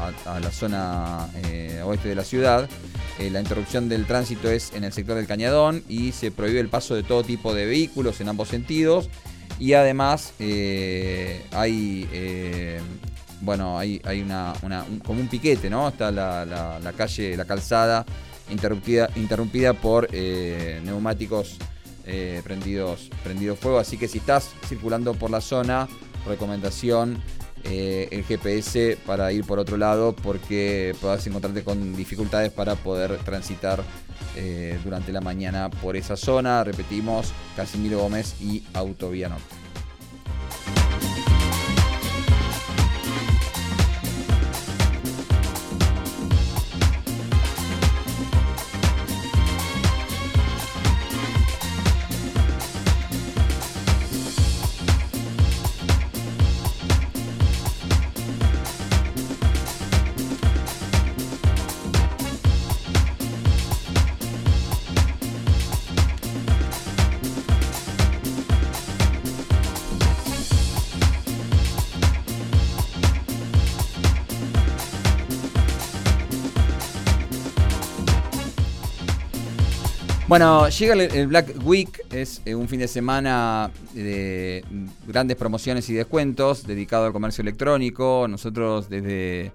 a la zona oeste de la ciudad. La interrupción del tránsito es en el sector del Cañadón y se prohíbe el paso de todo tipo de vehículos en ambos sentidos. Y además hay como un piquete, ¿no? Está la calle, la calzada interrumpida por neumáticos prendidos fuego. Así que si estás circulando por la zona, recomendación el GPS para ir por otro lado, porque podrás encontrarte con dificultades para poder transitar durante la mañana por esa zona. Repetimos, Casimiro Gómez y Autovía Norte. Bueno, llega el Black Week, es un fin de semana de grandes promociones y descuentos dedicado al comercio electrónico. Nosotros desde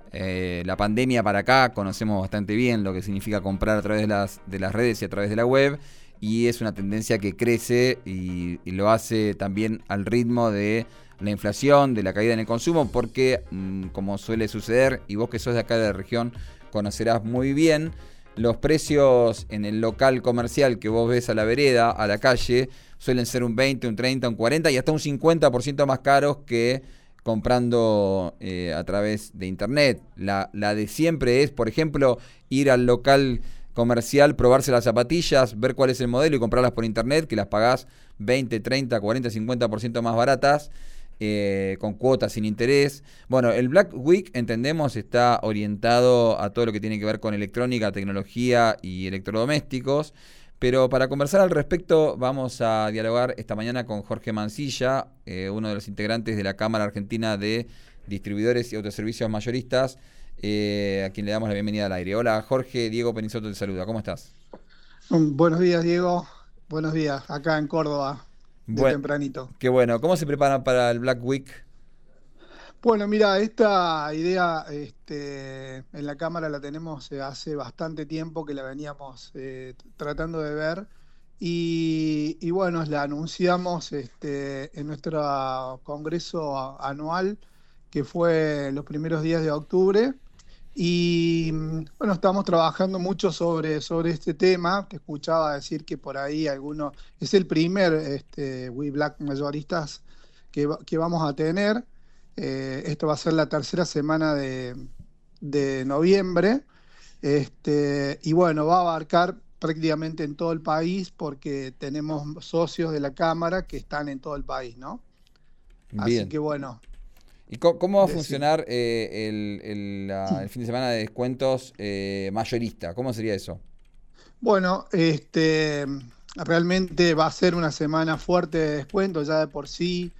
la pandemia para acá conocemos bastante bien lo que significa comprar a través de las redes y a través de la web, y es una tendencia que crece y lo hace también al ritmo de la inflación, de la caída en el consumo, porque como suele suceder, y vos que sos de acá de la región conocerás muy bien, los precios en el local comercial que vos ves a la vereda, a la calle, suelen ser un 20, un 30, un 40 y hasta un 50% más caros que comprando a través de internet. La de siempre es, por ejemplo, ir al local comercial, probarse las zapatillas, ver cuál es el modelo y comprarlas por internet, que las pagás 20, 30, 40, 50% más baratas. Con cuotas sin interés. Bueno, el Black Week, entendemos, está orientado a todo lo que tiene que ver con electrónica, tecnología y electrodomésticos, pero para conversar al respecto vamos a dialogar esta mañana con Jorge Mancilla, uno de los integrantes de la Cámara Argentina de Distribuidores y Autoservicios Mayoristas, a quien le damos la bienvenida al aire. Hola Jorge, Diego Penisoto te saluda, ¿cómo estás? Buenos días, Diego. Buenos días, acá en Córdoba, de tempranito. Qué bueno. ¿Cómo se preparan para el Black Week? Bueno, mira, esta idea en la Cámara la tenemos hace bastante tiempo que la veníamos tratando de ver y bueno, la anunciamos en nuestro congreso anual que fue los primeros días de octubre. Y bueno, estamos trabajando mucho sobre este tema. Te escuchaba decir que por ahí alguno es el primer We Black mayoristas que vamos a tener. Esto va a ser la tercera semana de noviembre. Y bueno, va a abarcar prácticamente en todo el país porque tenemos socios de la Cámara que están en todo el país, ¿no? Así Bien. que bueno. ¿Y cómo va a funcionar el fin de semana de descuentos mayorista? ¿Cómo sería eso? Bueno, realmente va a ser una semana fuerte de descuento ya de por sí.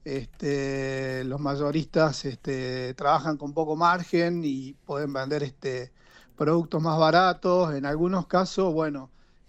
Los mayoristas trabajan con poco margen y pueden vender productos más baratos. En algunos casos, bueno,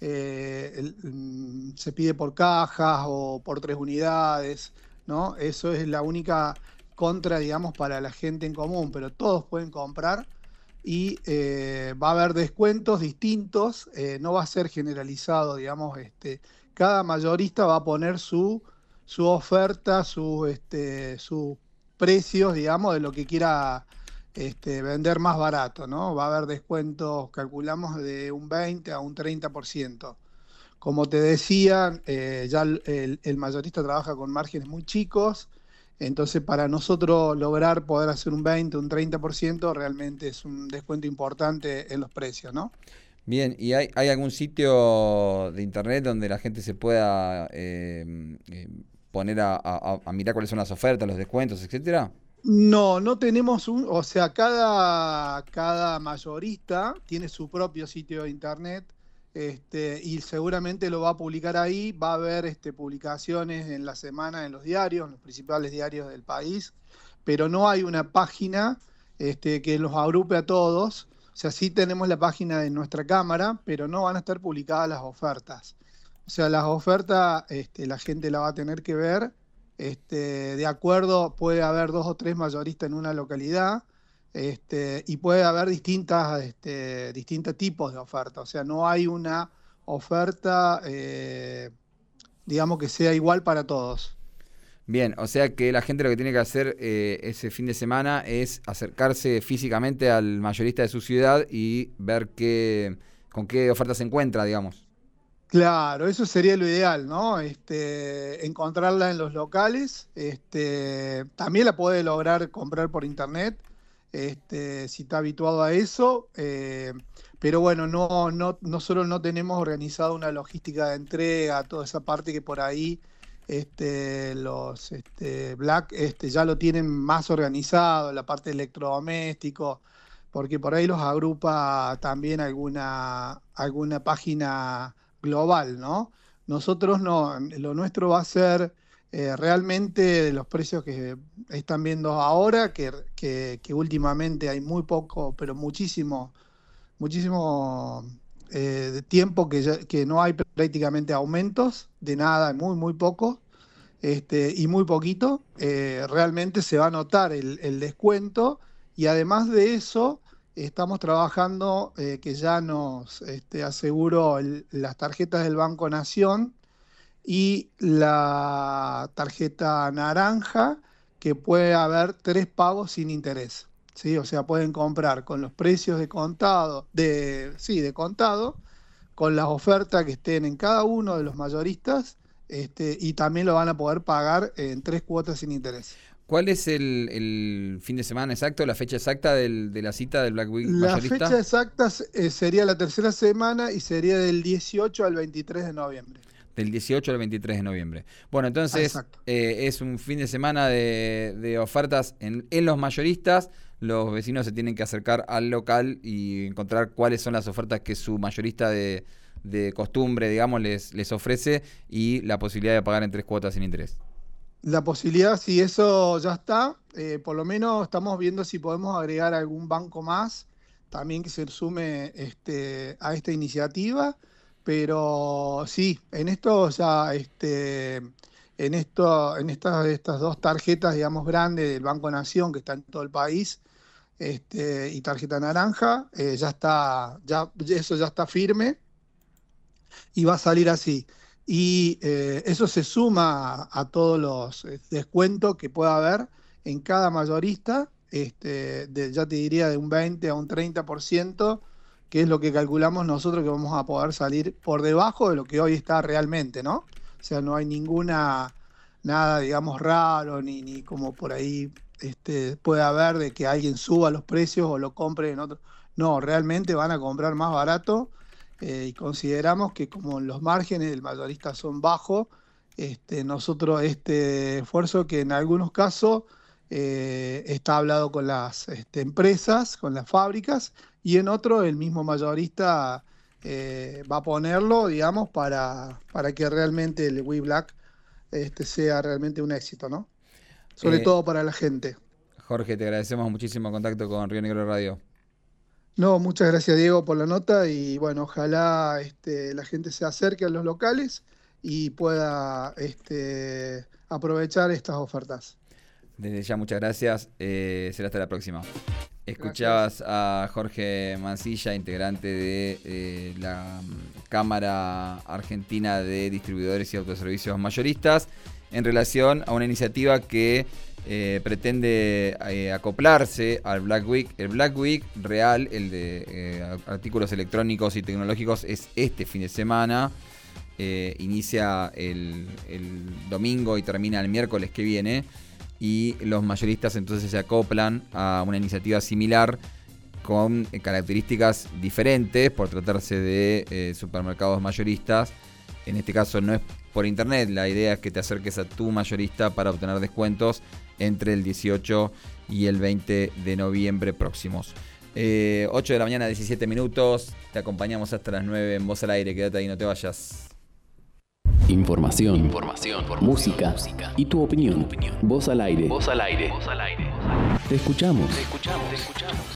se pide por cajas o por 3 unidades, ¿no? Eso es la única contra, digamos, para la gente en común, pero todos pueden comprar y va a haber descuentos distintos, no va a ser generalizado, digamos, cada mayorista va a poner su oferta, sus precios, digamos, de lo que quiera vender más barato, ¿no? Va a haber descuentos, calculamos, de un 20 a un 30%. Como te decía, ya el mayorista trabaja con márgenes muy chicos, entonces para nosotros lograr poder hacer un 20, un 30% realmente es un descuento importante en los precios, ¿no? Bien, ¿y hay algún sitio de internet donde la gente se pueda poner a mirar cuáles son las ofertas, los descuentos, etcétera? No, no tenemos o sea, cada mayorista tiene su propio sitio de internet, y seguramente lo va a publicar ahí, va a haber publicaciones en la semana en los diarios, en los principales diarios del país, pero no hay una página que los agrupe a todos. O sea, sí tenemos la página de nuestra cámara, pero no van a estar publicadas las ofertas. O sea, las ofertas la gente la va a tener que ver. De acuerdo, puede haber 2 o 3 mayoristas en una localidad, y puede haber distintos tipos de ofertas. O sea, no hay una oferta, digamos, que sea igual para todos. Bien, o sea que la gente lo que tiene que hacer ese fin de semana es acercarse físicamente al mayorista de su ciudad y ver con qué oferta se encuentra, digamos. Claro, eso sería lo ideal, ¿no? Encontrarla en los locales. También la puede lograr comprar por internet, si está habituado a eso. Pero bueno, no solo no tenemos organizado una logística de entrega, toda esa parte que por ahí los Black ya lo tienen más organizado, la parte de electrodoméstico, porque por ahí los agrupa también alguna página global, ¿no? Nosotros no, lo nuestro va a ser realmente de los precios que están viendo ahora, que últimamente hay muy poco, pero muchísimo de tiempo que no hay prácticamente aumentos de nada, muy, muy poco, y muy poquito. Realmente se va a notar el descuento, y además de eso estamos trabajando, que ya nos aseguró las tarjetas del Banco Nación y la tarjeta naranja, que puede haber 3 pagos sin interés. ¿Sí? O sea, pueden comprar con los precios de contado, sí, de contado, con las ofertas que estén en cada uno de los mayoristas, y también lo van a poder pagar en 3 cuotas sin interés. ¿Cuál es el fin de semana exacto, la fecha exacta de la cita del Black Week La fecha mayorista? exacta sería la tercera semana y sería del 18 al 23 de noviembre. Del 18 al 23 de noviembre. Bueno, entonces Exacto. es un fin de semana de ofertas en los mayoristas. Los vecinos se tienen que acercar al local y encontrar cuáles son las ofertas que su mayorista de costumbre, digamos, les ofrece, y la posibilidad de pagar en 3 cuotas sin interés. La posibilidad, si eso ya está, por lo menos estamos viendo si podemos agregar algún banco más también que se sume a esta iniciativa, pero sí, en esto ya, estas 2 tarjetas, digamos, grandes del Banco Nación, que está en todo el país, y tarjeta naranja, ya está, eso ya está firme y va a salir así. Y eso se suma a todos los descuentos que pueda haber en cada mayorista, ya te diría de un 20 a un 30%, que es lo que calculamos nosotros que vamos a poder salir por debajo de lo que hoy está realmente, ¿no? O sea, no hay nada, digamos, raro, ni como por ahí puede haber de que alguien suba los precios o lo compre en otro. No, realmente van a comprar más barato, y consideramos que como los márgenes del mayorista son bajos, nosotros este esfuerzo que en algunos casos está hablado con las empresas, con las fábricas, y en otro el mismo mayorista va a ponerlo, digamos, para que realmente el We Black sea realmente un éxito, ¿no? Sobre Eh, todo para la gente. Jorge, te agradecemos muchísimo el contacto con Río Negro Radio. No, muchas gracias Diego por la nota, y bueno, ojalá la gente se acerque a los locales y pueda aprovechar estas ofertas. Desde ya, muchas gracias. Será hasta la próxima. Gracias. Escuchabas a Jorge Mancilla, integrante de la Cámara Argentina de Distribuidores y Autoservicios Mayoristas, en relación a una iniciativa que pretende acoplarse al Black Week. El Black Week real, el de artículos electrónicos y tecnológicos, es este fin de semana. Inicia el domingo y termina el miércoles que viene. Y los mayoristas entonces se acoplan a una iniciativa similar con características diferentes por tratarse de supermercados mayoristas. En este caso no es por internet, la idea es que te acerques a tu mayorista para obtener descuentos entre el 18 y el 20 de noviembre próximos. 8 de la mañana, 17 minutos, te acompañamos hasta las 9 en Voz al Aire, quédate ahí, no te vayas. Información, música y tu opinión. Voz al aire. Te escuchamos.